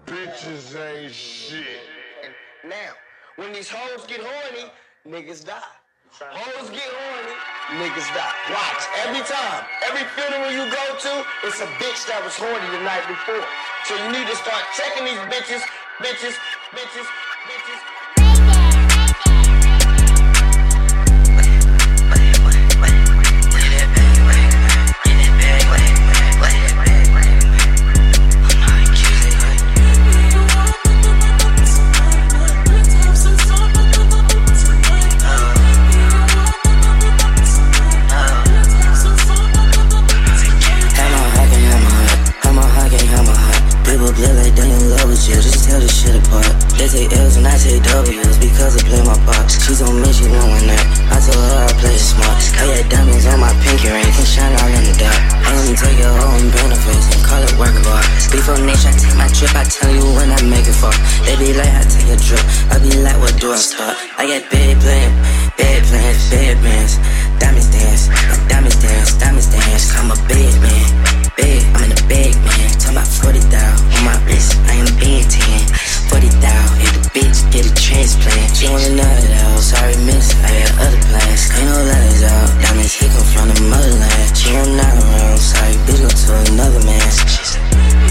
Bitches ain't shit. Now, when these hoes get horny, niggas die. Hoes get horny, niggas die. Watch, every time, every funeral you go to, it's a bitch that was horny the night before. So you need to start checking these bitches. Just tell this shit apart. They take L's and I take W's because I play my part. She's on me, she won't win that. I told her I play it smart. I got diamonds on my pinky ring, can shine out in the dark. I only take your hoe and benefits and call it work of art. Before nature, I take my drip, I tell you when I make it far. They be like, I take a drip, I be like, what do I start? I got bed plans, bed bands. Diamonds dance, diamonds dance. I'm a bed man, I'm in the bag man. Talking about 40,000 on my wrist, I am being 10. 40,000, if the bitch get a transplant. She want another though, sorry miss, I had other plans. Ain't no letters out, diamonds he come from the motherland. She don't not around, sorry bitch go to another man. She said,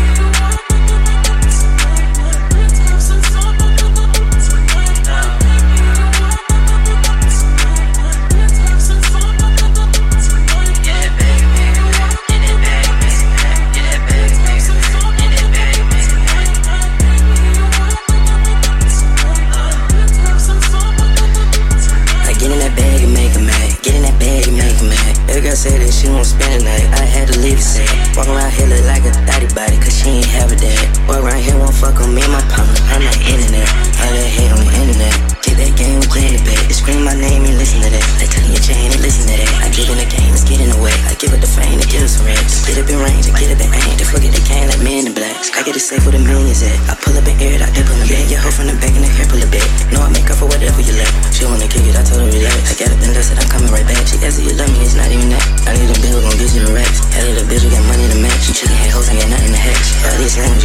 said that she won't spend the night, I had to leave it sad. Walk around here look like a thotty body, cause she ain't have a dad. Walk around here won't fuck on me and my partner, I'm not internet. All that hate on the internet, get that game, we play in the bed. They scream my name and listen to that. They tell your chain and listen to that. I get in the game, let's get in the way. I give it the fame, to give it some racks. Get up in range, and get up in aim. They forget they can't like men in blacks. I get it safe where the millions at. I pull up and air it out, they pull a bed. Your hoe from the back and the hair pull a bed. No, I make up for whatever you like. She wanna kick it, I told her relax. I got up and dusted, I'm coming right back. She asked if you love me, it's not even that. I need a bill, gon' get you the racks. Hell of the bitch, we got money to match. You chicken head hoes, ain't got nothing to hatch. All these language